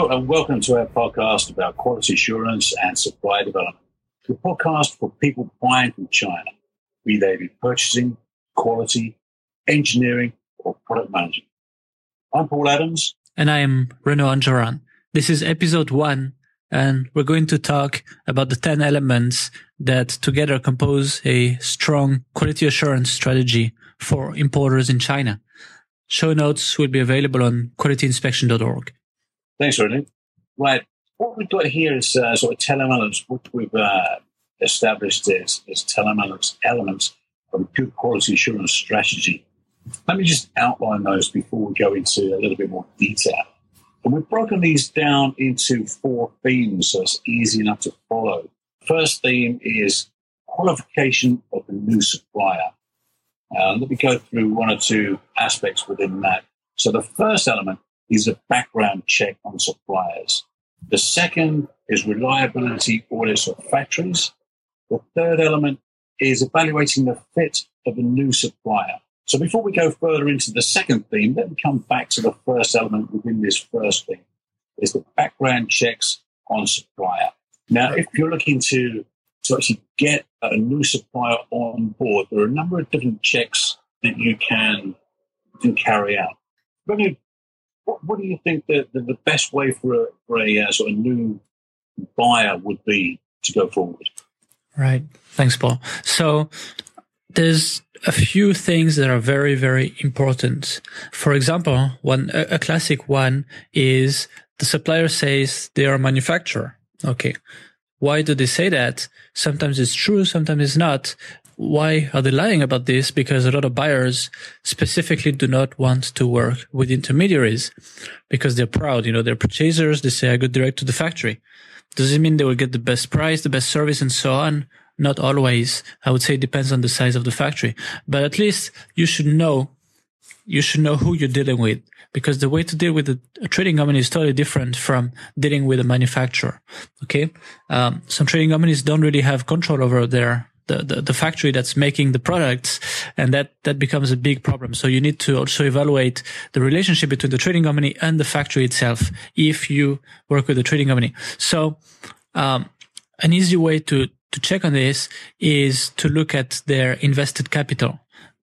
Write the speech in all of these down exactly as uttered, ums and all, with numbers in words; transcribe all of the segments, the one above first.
Hello and welcome to our podcast about quality assurance and supply development. The podcast for people buying from China, be they be purchasing, quality, engineering, or product management. I'm Paul Adams. And I am Renaud Anjoran. This is episode one, and we're going to talk about the ten elements that together compose a strong quality assurance strategy for importers in China. Show notes will be available on quality inspection dot org. Thanks, Renaud. Right. What we've got here is uh, sort of ten elements, which we've uh, established as, as ten elements, elements of a good quality assurance strategy. Let me just outline those before we go into a little bit more detail. And we've broken these down into four themes, so it's easy enough to follow. First theme is qualification of the new supplier. Uh, let me go through one or two aspects within that. So the first element is a background check on suppliers. The second is reliability audits of factories. The third element is evaluating the fit of a new supplier. So before we go further into the second theme, let me come back to the first element within this first theme, is the background checks on supplier. Now, if you're looking to, to actually get a new supplier on board, there are a number of different checks that you can, can carry out. Really, what, what do you think the, the, the best way for a, for a uh, sort of new buyer would be to go forward? Right. Thanks, Paul. So there's a few things that are very, very important. For example, one a, a classic one is the supplier says they are a manufacturer. Okay. Why do they say that? Sometimes it's true, sometimes it's not. Why are they lying about this? Because a lot of buyers specifically do not want to work with intermediaries because they're proud. You know, they're purchasers. They say, I go direct to the factory. Does it mean they will get the best price, the best service, and so on? Not always. I would say it depends on the size of the factory. But at least you should know, you should know who you're dealing with, because the way to deal with a, a trading company is totally different from dealing with a manufacturer. Okay. Um, some trading companies don't really have control over their, the, the, the factory that's making the products. And that, that becomes a big problem. So you need to also evaluate the relationship between the trading company and the factory itself if you work with a trading company. So, um, an easy way to, to check on this is to look at their invested capital.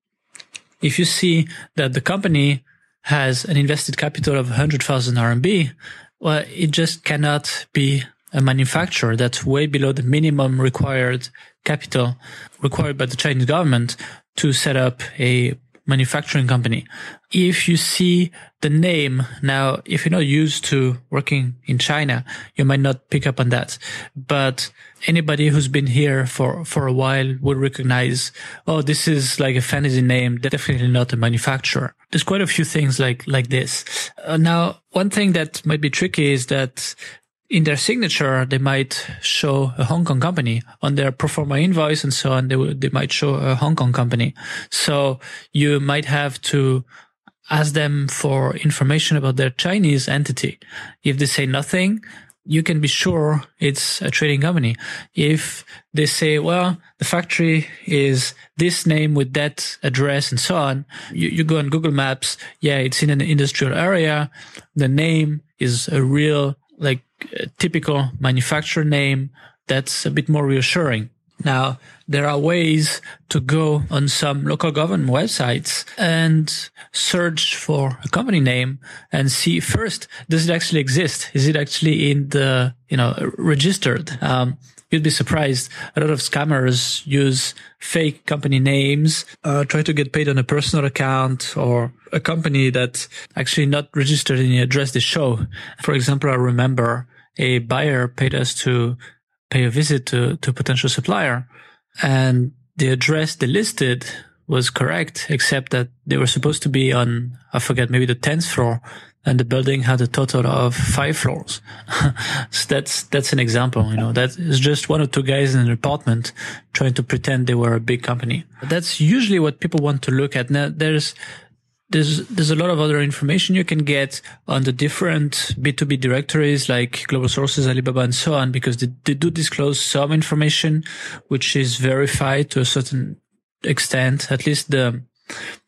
If you see that the company has an invested capital of one hundred thousand R M B, well, it just cannot be a manufacturer. That's way below the minimum required capital required by the Chinese government to set up a manufacturing company. If you see the name, now, if you're not used to working in China, you might not pick up on that. But anybody who's been here for, for a while would recognize, oh, this is like a fantasy name, definitely not a manufacturer. There's quite a few things like, like this. Uh, now, one thing that might be tricky is that in their signature, they might show a Hong Kong company on their pro forma invoice and so on. They will, they might show a Hong Kong company. So you might have to ask them for information about their Chinese entity. If they say nothing, you can be sure it's a trading company. If they say, well, the factory is this name with that address and so on, you, you go on Google Maps. Yeah, it's in an industrial area. The name is a real, like, a typical manufacturer name. That's a bit more reassuring. Now, there are ways to go on some local government websites and search for a company name and see first, does it actually exist? Is it actually in the, you know, registered? Um, you'd be surprised. A lot of scammers use fake company names, uh, try to get paid on a personal account or a company that's actually not registered in the address they show. For example, I remember a buyer paid us to pay a visit to, to a potential supplier, and the address they listed was correct, except that they were supposed to be on, I forget, maybe the tenth floor, and the building had a total of five floors. So that's, that's an example, you know, that is just one or two guys in an apartment trying to pretend they were a big company. That's usually what people want to look at. Now, there's, There's, there's a lot of other information you can get on the different B two B directories like Global Sources, Alibaba, and so on, because they, they do disclose some information which is verified to a certain extent. At least the,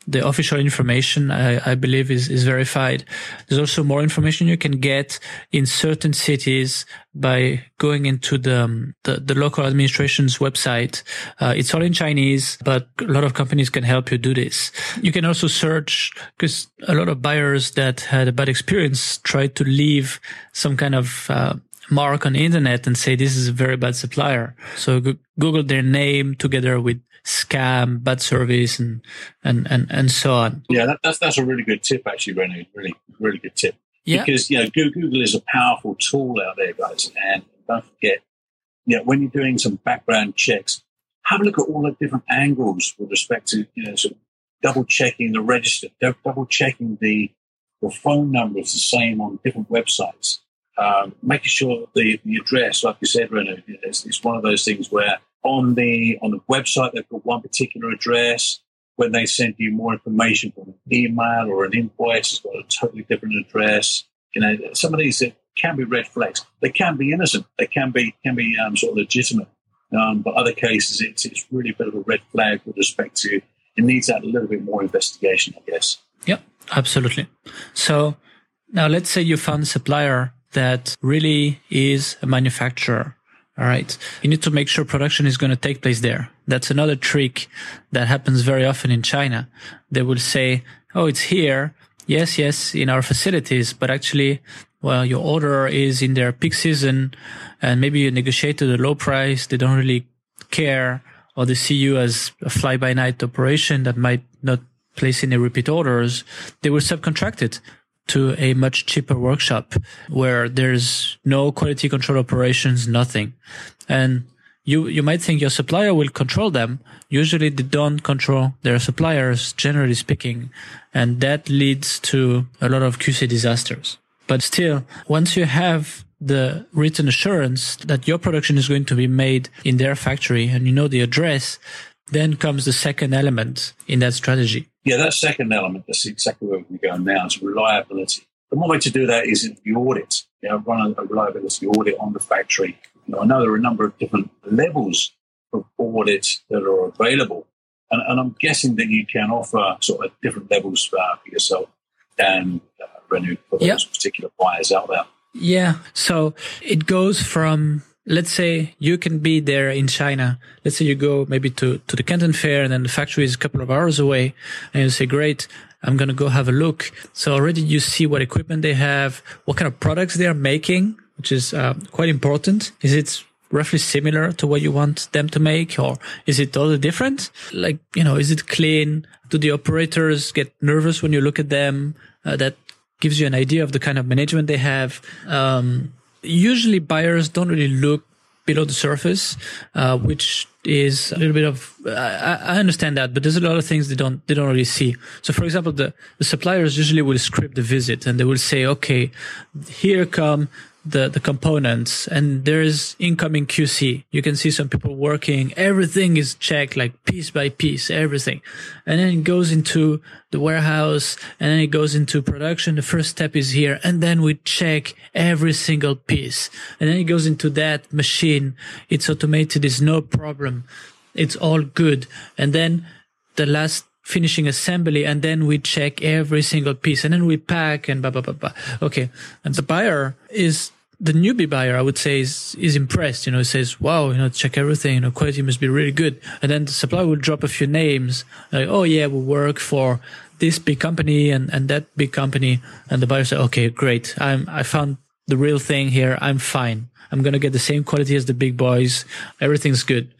the official information, I, I believe, is, is verified. There's also more information you can get in certain cities by going into the um, the, the local administration's website. Uh, it's all in Chinese, but a lot of companies can help you do this. You can also search, because a lot of buyers that had a bad experience tried to leave some kind of uh, mark on the internet and say this is a very bad supplier. So go- Google their name together with scam, bad service, and and and, and so on. Yeah, that, that's that's a really good tip, actually, Renu. Really, really good tip. Yeah. Because you know, Google is a powerful tool out there, guys, and don't forget, you know, when you're doing some background checks, have a look at all the different angles with respect to, you know, sort of double checking the register, double checking the the phone number is the same on different websites. Um, making sure the, the address, like you said, Renu, it's, it's one of those things where on the on the website they've got one particular address. When they send you more information from an email or an invoice, it's got a totally different address. You know, some of these uh, can be red flags. They can be innocent. They can be can be um, sort of legitimate. Um, but other cases, it's it's really a bit of a red flag with respect to. It needs that a little bit more investigation, I guess. Yep, absolutely. So now let's say you found a supplier that really is a manufacturer. All right. You need to make sure production is going to take place there. That's another trick that happens very often in China. They will say, oh, it's here. Yes, yes, in our facilities, but actually, well, your order is in their peak season and maybe you negotiated a low price. They don't really care, or they see you as a fly-by-night operation that might not place any repeat orders. They will subcontract it to a much cheaper workshop where there's no quality control operations, nothing. And you, you might think your supplier will control them. Usually they don't control their suppliers, generally speaking. And that leads to a lot of Q C disasters. But still, once you have the written assurance that your production is going to be made in their factory and you know the address, then comes the second element in that strategy. Yeah, that second element, that's exactly where we're going now, is reliability. The one way to do that is the audit. You know, run a reliability audit on the factory. You know, I know there are a number of different levels of audits that are available. And, and I'm guessing that you can offer sort of different levels uh, for yourself and uh, Renu, for those yep. particular buyers out there. Yeah, so it goes from... Let's say you can be there in China. Let's say you go maybe to, to the Canton Fair and then the factory is a couple of hours away and you say, great, I'm going to go have a look. So already you see what equipment they have, what kind of products they are making, which is uh, quite important. Is it roughly similar to what you want them to make, or is it totally different? Like, you know, is it clean? Do the operators get nervous when you look at them? Uh, that gives you an idea of the kind of management they have. Um, Usually buyers don't really look below the surface, uh, which is a little bit of, I, I understand that, but there's a lot of things they don't, they don't really see. So for example, the, the suppliers usually will script the visit and they will say, okay, here come the, the components and there's incoming Q C. You can see some people working. Everything is checked like piece by piece, everything. And then it goes into the warehouse and then it goes into production. The first step is here. And then we check every single piece. And then it goes into that machine. It's automated. There's no problem. It's all good. And then the last finishing assembly, and then we check every single piece, and then we pack and blah, blah, blah, blah. Okay. And the buyer is, the newbie buyer, I would say, is, is impressed, you know, says, wow, you know, check everything, you know, quality must be really good. And then the supplier will drop a few names, like, oh yeah, we work for this big company and, and that big company. And the buyer says, okay, great. I'm, I found the real thing here. I'm fine. I'm going to get the same quality as the big boys. Everything's good.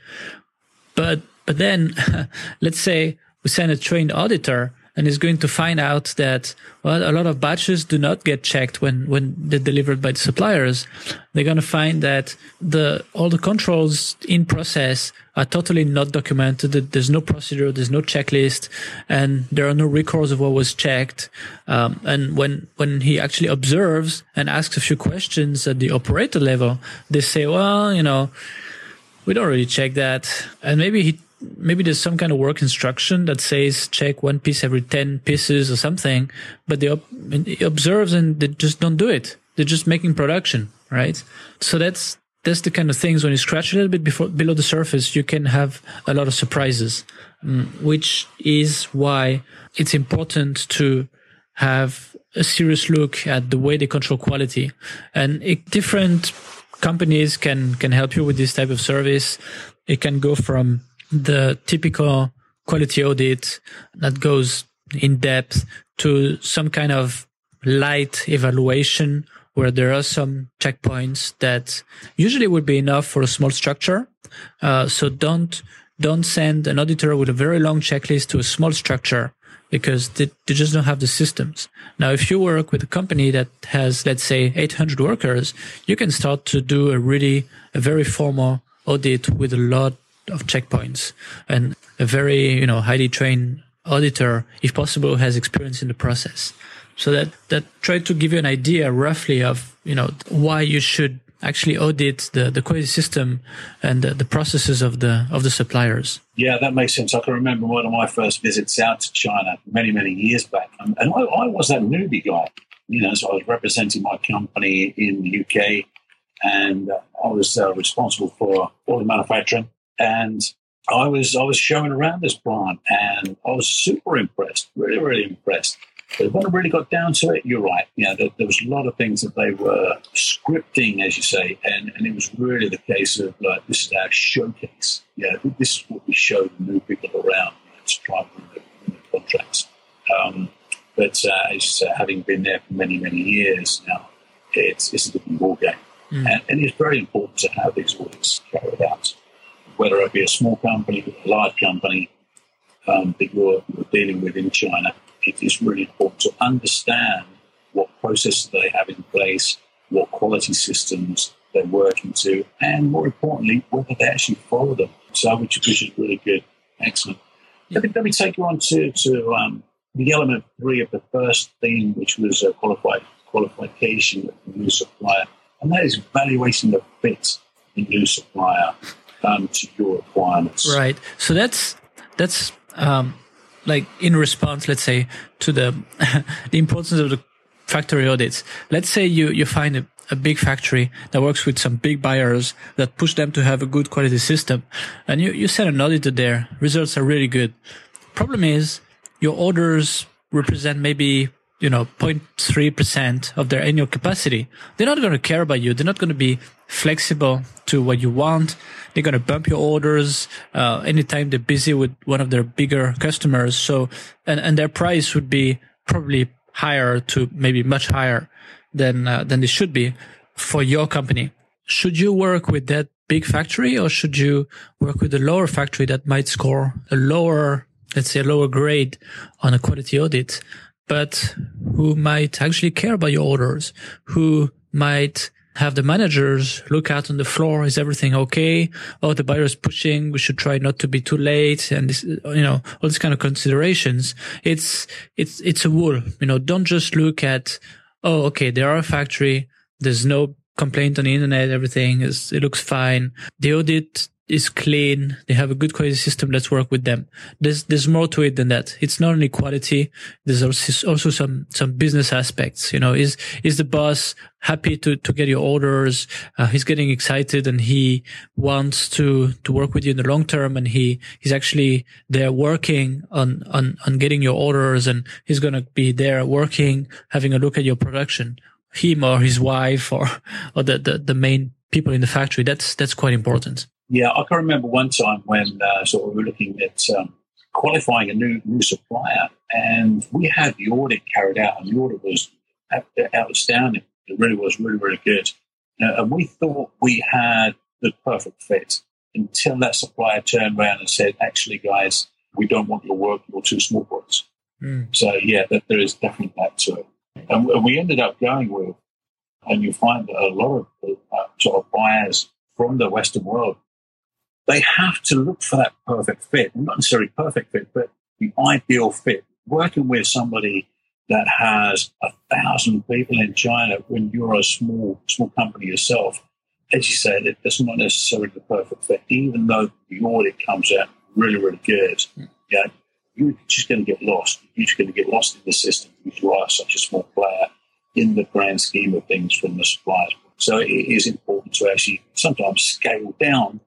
But, but then let's say we send a trained auditor and is going to find out that, well, a lot of batches do not get checked when, when they're delivered by the suppliers. They're going to find that the, all the controls in process are totally not documented. There's no procedure. There's no checklist, and there are no records of what was checked. Um, and when, when he actually observes and asks a few questions at the operator level, they say, well, you know, we don't really check that. And maybe he, maybe there's some kind of work instruction that says check one piece every ten pieces or something, but they he observes and they just don't do it. They're just making production, right? So that's, that's the kind of things when you scratch a little bit before, below the surface, you can have a lot of surprises. which is why it's important to have a serious look at the way they control quality. And it, different companies can, can help you with this type of service. It can go from the typical quality audit that goes in depth to some kind of light evaluation where there are some checkpoints that usually would be enough for a small structure. Uh, so don't, don't send an auditor with a very long checklist to a small structure because they, they just don't have the systems. Now, if you work with a company that has, let's say, eight hundred workers, you can start to do a really, a very formal audit with a lot of checkpoints, and a very, you know, highly trained auditor, if possible, has experience in the process. So that, that try to give you an idea roughly of, you know, why you should actually audit the, the quality system and the, the processes of the, of the suppliers. Yeah, that makes sense. I can remember one of my first visits out to China many, many years back. And I, I was that newbie guy, you know, so I was representing my company in the U K, and I was uh, responsible for all the manufacturing. And I was, I was showing around this plant, and I was super impressed, really, really impressed. But when I really got down to it, you're right. You know, there, there was a lot of things that they were scripting, as you say, and, and it was really the case of, like, this is our showcase. Yeah, this is what we show the new people around, you know, to try and win the, win the contracts. Um, but uh, as you say, having been there for many, many years now, it's, it's a different ballgame. Mm. And, and it's very important to have these audits carried out, whether it be a small company or a large company um, that you're, you're dealing with in China. It is really important to understand what processes they have in place, what quality systems they're working to, and more importantly, whether they actually follow them. So, which, which is really good. Excellent. Let me, let me take you on to, to um, the element three of the first theme, which was a qualified qualification of the new supplier. And that is evaluating the fit of the new supplier um, to your requirements. Right. So that's, that's, um, like in response, let's say, to the the importance of the factory audits. Let's say you, you find a, a big factory that works with some big buyers that push them to have a good quality system. And you, you send an auditor there. Results are really good. Problem is your orders represent maybe, you know, zero point three percent of their annual capacity. They're not going to care about you. They're not going to be flexible to what you want. They're going to bump your orders uh, anytime they're busy with one of their bigger customers. So, and, and their price would be probably higher to maybe much higher than uh, than they should be for your company. Should you work with that big factory, or should you work with a lower factory that might score a lower, let's say, a lower grade on a quality audit, but who might actually care about your orders, who might have the managers look out on the floor. Is everything okay? Oh, the buyer is pushing. We should try not to be too late. And this, you know, all these kind of considerations. It's, it's, it's a wool, you know, don't just look at, oh, okay, they are a factory. There's no complaint on the internet. Everything is, it looks fine. The audit is clean. They have a good quality system. Let's work with them. There's, there's more to it than that. It's not only quality. There's also, also some, some business aspects. You know, is, is the boss happy to, to get your orders? Uh, he's getting excited and he wants to, to work with you in the long term. And he, he's actually there working on, on, on getting your orders, and he's going to be there working, having a look at your production, him or his wife or, or the, the, the main people in the factory. That's, that's quite important. Yeah, I can remember one time when uh, sort of we were looking at um, qualifying a new new supplier, and we had the audit carried out, and the audit was outstanding. It really was really, really good. Uh, and we thought we had the perfect fit until that supplier turned around and said, actually, guys, we don't want your work, you're too small for us. Mm. So, yeah, that, there is definitely that to it. And, and we ended up going with, and you find that a lot of uh, sort of buyers from the Western world, they have to look for that perfect fit, not necessarily perfect fit, but the ideal fit. Working with somebody that has a thousand people in China when you're a small small company yourself, as you said, it, that's not necessarily the perfect fit. Even though the audit comes out really, really good, yeah, you're just going to get lost. You're just going to get lost in the system because you are such a small player in the grand scheme of things from the suppliers. So it is important to actually sometimes scale down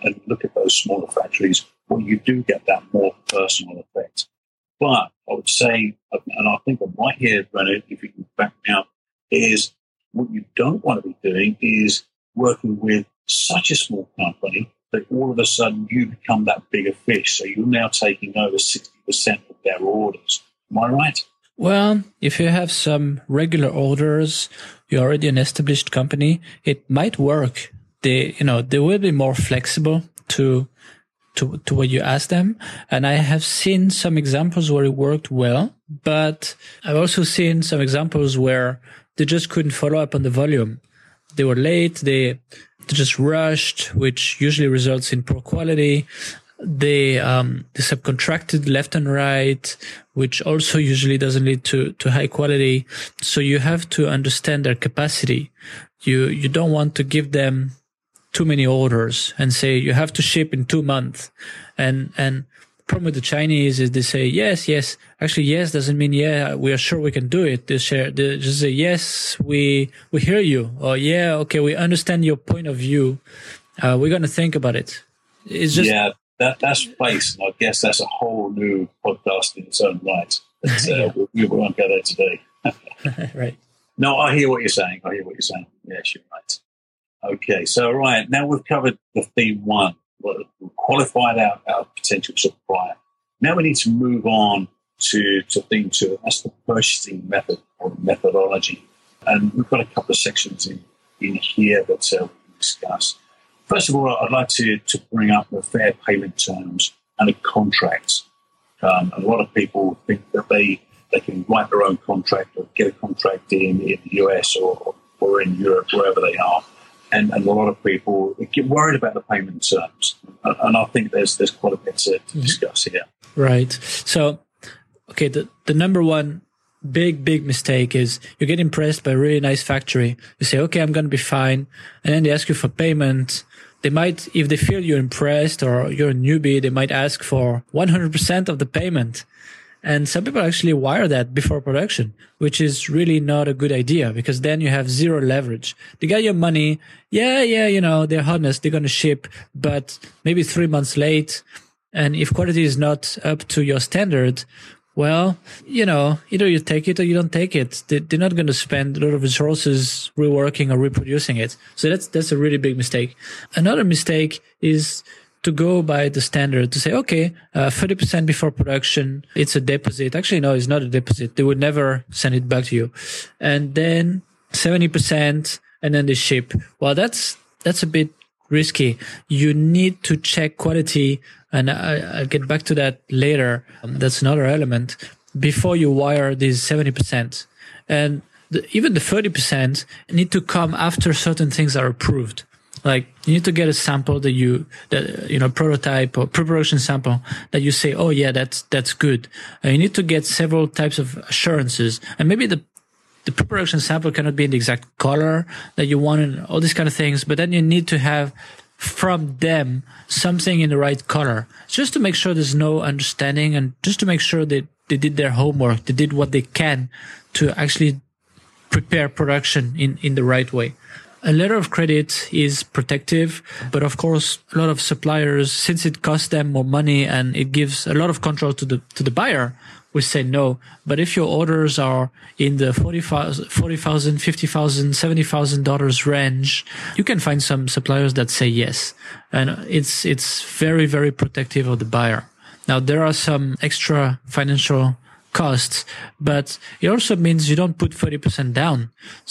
and look at those smaller factories, well, you do get that more personal effect. But I would say, and I think I might hear, Brennan, if you can back me up, is what you don't want to be doing is working with such a small company that all of a sudden you become that bigger fish. So you're now taking over sixty percent of their orders. Am I right? Well, if you have some regular orders, you're already an established company, it might work. They, you know, they will be more flexible to, to, to what you ask them. And I have seen some examples where it worked well, but I've also seen some examples where they just couldn't follow up on the volume. They were late. They, they just rushed, which usually results in poor quality. They, um, they subcontracted left and right, which also usually doesn't lead to, to high quality. So you have to understand their capacity. You, you don't want to give them too many orders and say you have to ship in two months. And, and the problem with the Chinese is they say, yes, yes. Actually, yes doesn't mean, yeah, we are sure we can do it. They share, they just say, yes, we, we hear you. Or yeah, okay, we understand your point of view. Uh, we're going to think about it. It's just, yeah. That that's place, and I guess that's a whole new podcast in its own right. But, uh, yeah. we, we won't go there today. Right. No, I hear what you're saying. I hear what you're saying. Yes, you're right. Okay, so right now we've covered the theme one. We've qualified our, our potential supplier. Now we need to move on to, to theme two. That's the purchasing method or methodology. And we've got a couple of sections in, in here that uh, we can discuss. First of all, I'd like to, to bring up the fair payment terms and a contract. Um, a lot of people think that they, they can write their own contract or get a contract in, in the U S or, or in Europe, wherever they are. And, and a lot of people get worried about the payment terms. And, and I think there's there's quite a bit to, to discuss here. Right. So, okay, the, the number one big, big mistake is you get impressed by a really nice factory. You say, okay, I'm going to be fine. And then they ask you for payment. They might, if they feel you're impressed or you're a newbie, they might ask for one hundred percent of the payment. And some people actually wire that before production, which is really not a good idea because then you have zero leverage. They got your money. Yeah, yeah, you know, they're honest. They're going to ship, but maybe three months late. And if quality is not up to your standard, well, you know, either you take it or you don't take it. They're not going to spend a lot of resources reworking or reproducing it. So that's, that's a really big mistake. Another mistake is to go by the standard to say, okay, uh, thirty percent before production, it's a deposit. Actually, no, it's not a deposit. They would never send it back to you. And then seventy percent and then they ship. Well, that's, that's a bit risky. You need to check quality. And I, I'll get back to that later. Um, that's another element before you wire these seventy percent. And the, even the thirty percent need to come after certain things are approved. Like you need to get a sample that you, that, you know, prototype or pre-production sample that you say, oh yeah, that's, that's good. And you need to get several types of assurances. And maybe the, the pre-production sample cannot be in the exact color that you want and all these kind of things. But then you need to have from them something in the right color, just to make sure there's no understanding and just to make sure that they did their homework. They did what they can to actually prepare production in, in the right way. A letter of credit is protective, but of course, a lot of suppliers, since it costs them more money and it gives a lot of control to the, to the buyer, we say no. But if your orders are in the forty thousand, fifty thousand, seventy thousand dollars range, you can find some suppliers that say yes. And it's, it's very, very protective of the buyer. Now, there are some extra financial costs, but it also means you don't put thirty percent down.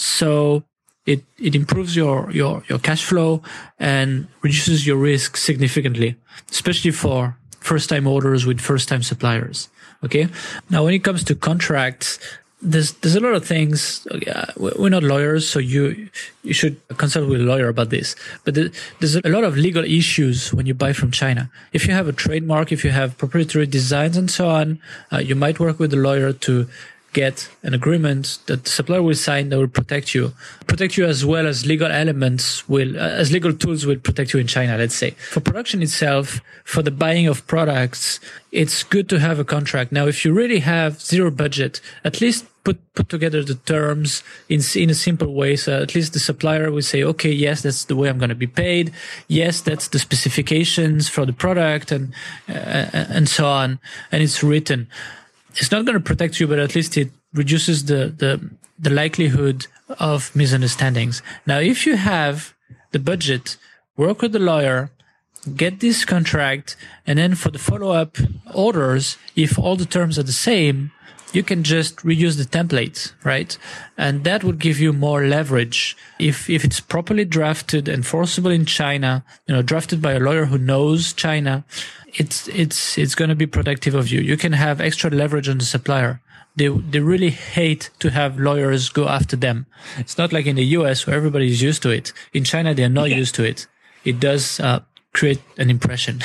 So it, it improves your, your, your cash flow and reduces your risk significantly, especially for first time orders with first time suppliers. Okay. Now, when it comes to contracts, there's, there's a lot of things. Uh, we're not lawyers, so you, you should consult with a lawyer about this. But there's a lot of legal issues when you buy from China. If you have a trademark, if you have proprietary designs and so on, uh, you might work with a lawyer to get an agreement that the supplier will sign that will protect you, protect you as well as legal elements will, uh, as legal tools will protect you in China, let's say. For production itself, for the buying of products, it's good to have a contract. Now, if you really have zero budget, at least put put together the terms in in a simple way. So at least the supplier will say, okay, yes, that's the way I'm going to be paid. Yes, that's the specifications for the product, and uh, and so on. And it's written. It's not going to protect you, but at least it reduces the the the likelihood of misunderstandings. Now, if you have the budget, work with the lawyer, get this contract, and then for the follow-up orders, if all the terms are the same, you can just reuse the templates, right? And that would give you more leverage. If if it's properly drafted, enforceable in China, you know, drafted by a lawyer who knows China, it's it's it's going to be protective of you. You can have extra leverage on the supplier. They they really hate to have lawyers go after them. It's not like in the U S where everybody is used to it. In China, they are not yeah. used to it. It does uh, create an impression.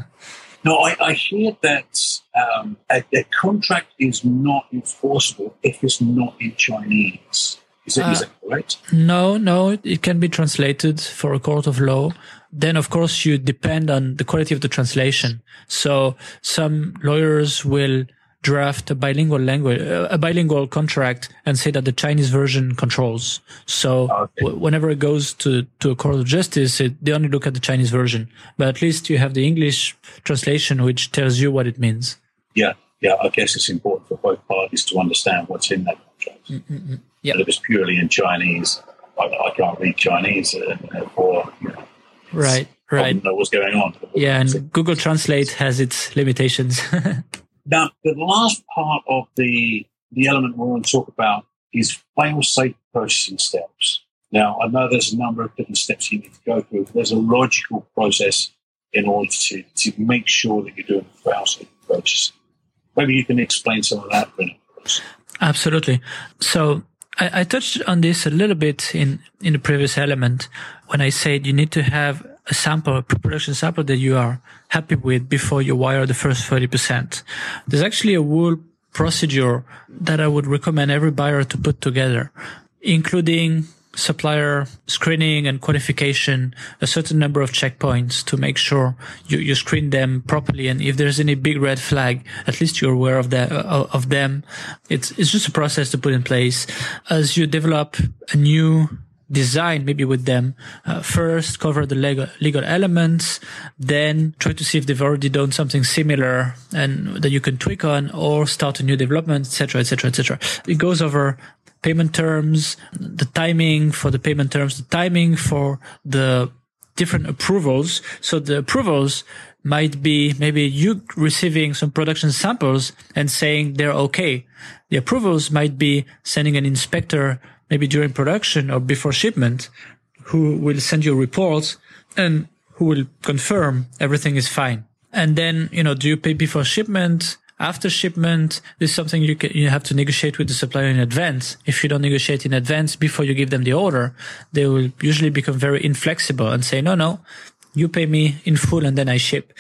No, I, I hear that um, a, a contract is not enforceable if it's not in Chinese. Is that, uh, is that correct? No, no, it can be translated for a court of law. Then, of course, you depend on the quality of the translation. So some lawyers will draft a bilingual language, a bilingual contract, and say that the Chinese version controls. So okay. w- whenever it goes to, to a court of justice, it, they only look at the Chinese version. But at least you have the English translation, which tells you what it means. Yeah, yeah. I guess it's important for both parties to understand what's in that contract. Mm-mm-mm. Yeah. But if it's purely in Chinese, I, I can't read Chinese, and therefore, you know, right, right. I don't know what's going on. Yeah, and Google Translate has its limitations. Now, the last part of the the element we want to talk about is fail-safe purchasing steps. Now, I know there's a number of different steps you need to go through. There's a logical process in order to, to make sure that you're doing fail-safe purchasing. Maybe you can explain some of that, Brennan. Absolutely. So I, I touched on this a little bit in, in the previous element when I said you need to have a sample, a pre-production sample that you are happy with before you wire the first thirty percent. There's actually a whole procedure that I would recommend every buyer to put together, including supplier screening and qualification, a certain number of checkpoints to make sure you, you screen them properly. And if there's any big red flag, at least you're aware of that, uh, of them. It's, it's just a process to put in place as you develop a new design, maybe with them, uh, first cover the legal, legal elements, then try to see if they've already done something similar and that you can tweak on, or start a new development, et cetera, et cetera, et cetera. It goes over payment terms, the timing for the payment terms, the timing for the different approvals. So the approvals might be maybe you receiving some production samples and saying they're okay. The approvals might be sending an inspector maybe during production or before shipment, who will send you a report and who will confirm everything is fine. And then, you know, do you pay before shipment, after shipment? This is something you can, you have to negotiate with the supplier in advance. If you don't negotiate in advance before you give them the order, they will usually become very inflexible and say, no, no, you pay me in full and then I ship.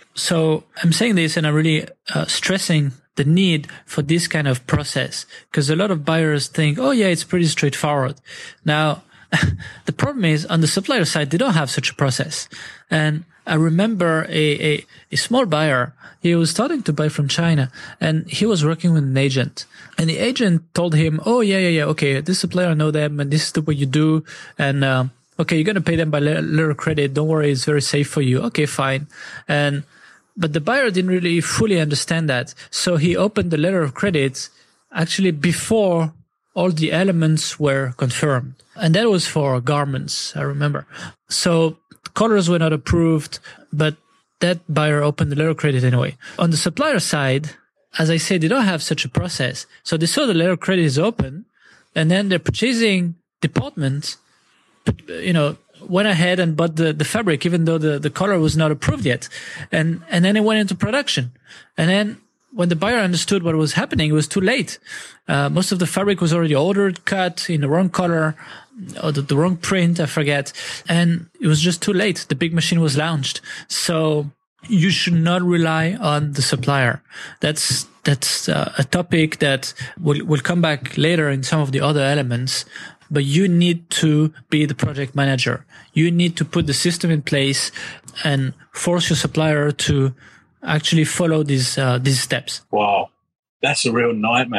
So I'm saying this and I'm really uh, stressing the need for this kind of process, because a lot of buyers think, oh yeah, it's pretty straightforward. Now, the problem is on the supplier side, they don't have such a process. And I remember a, a, a small buyer, he was starting to buy from China and he was working with an agent, and the agent told him, oh yeah, yeah, yeah, okay, this supplier, I know them and this is the way you do. And, uh, okay, you're going to pay them by letter of credit. Don't worry. It's very safe for you. Okay, fine. And, but the buyer didn't really fully understand that. So he opened the letter of credit actually before all the elements were confirmed. And that was for garments, I remember. So colors were not approved, but that buyer opened the letter of credit anyway. On the supplier side, as I said, they don't have such a process. So they saw the letter of credit is open, and then their purchasing department, you know, went ahead and bought the, the fabric, even though the, the color was not approved yet. And, and then it went into production. And then when the buyer understood what was happening, it was too late. Uh, most of the fabric was already ordered, cut in the wrong color, or the, the wrong print, I forget. And it was just too late. The big machine was launched. So you should not rely on the supplier. That's, that's uh, a topic that will, will come back later in some of the other elements. But you need to be the project manager. You need to put the system in place and force your supplier to actually follow these uh, these steps. Wow, that's a real nightmare.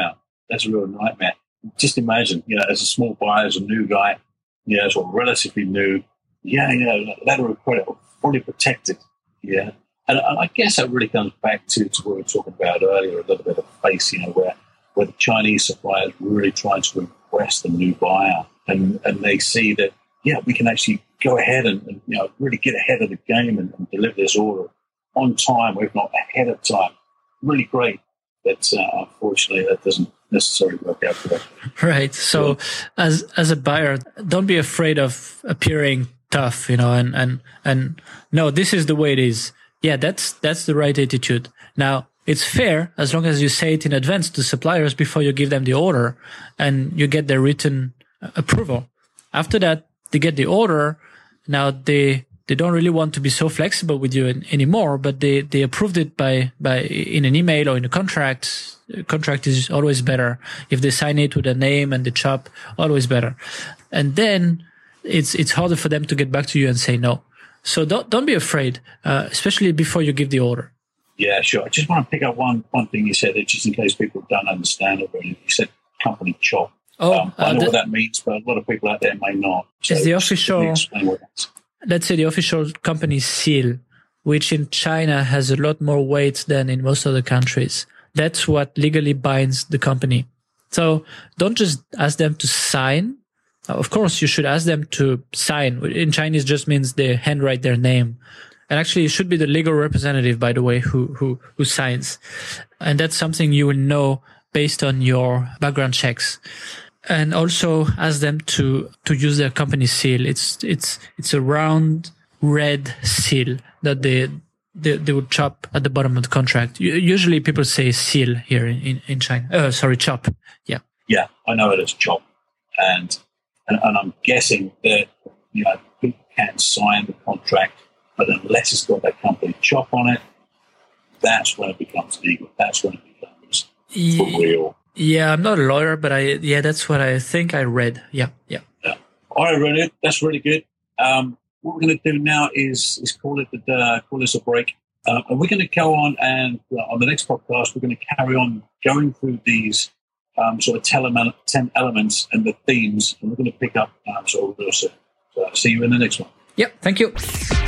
that's a real nightmare. Just imagine, you know, as a small buyer, as a new guy, you know, sort of relatively new, yeah, you know, letter of credit, fully protected, yeah. And, and I guess that really comes back to, to what we were talking about earlier, a little bit of face, you know, where, where the Chinese suppliers really try to impress the new buyer, and, and they see that, yeah, we can actually go ahead and, and you know, really get ahead of the game and, and deliver this order on time, or if not ahead of time. Really great. But uh, unfortunately, that doesn't necessarily work out for them. Right. So, as as a buyer, don't be afraid of appearing tough, you know, and and and no, this is the way it is. Yeah, that's that's the right attitude. Now, it's fair as long as you say it in advance to suppliers before you give them the order, and you get their written approval. After that, they get the order. Now they. They don't really want to be so flexible with you in, anymore, but they, they approved it by, by in an email or in a contract. A contract is always better. If they sign it with a name and the chop, always better. And then it's it's harder for them to get back to you and say no. So don't don't be afraid, uh, especially before you give the order. Yeah, sure. I just want to pick up one one thing you said, just in case people don't understand it. You said company chop. Oh, um, I know uh, the, what that means, but a lot of people out there may not. So it's the official. Explain what that's. Let's say the official company seal, which in China has a lot more weight than in most other countries. That's what legally binds the company. So don't just ask them to sign. Of course, you should ask them to sign. In Chinese, just means they handwrite their name. And actually, it should be the legal representative, by the way, who who who signs. And that's something you will know based on your background checks. And also ask them to, to use their company seal. It's, it's, it's a round red seal that they, they, they would chop at the bottom of the contract. Usually people say seal here in, in China. Uh, sorry, chop. Yeah. Yeah. I know it as chop. And, and, and I'm guessing that, you know, people can sign the contract, but unless it's got that company chop on it, that's when it becomes legal. That's when it becomes for real. Yeah, I'm not a lawyer, but I yeah, that's what I think I read. Yeah, yeah. yeah. All right, Renee, that's really good. Um, what we're going to do now is is call it the uh, call this a break, uh, and we're going to go on and uh, on the next podcast we're going to carry on going through these um, sort of tele- ten elements and the themes, and we're going to pick up um, sort of real soon. So, see you in the next one. Yep. Thank you.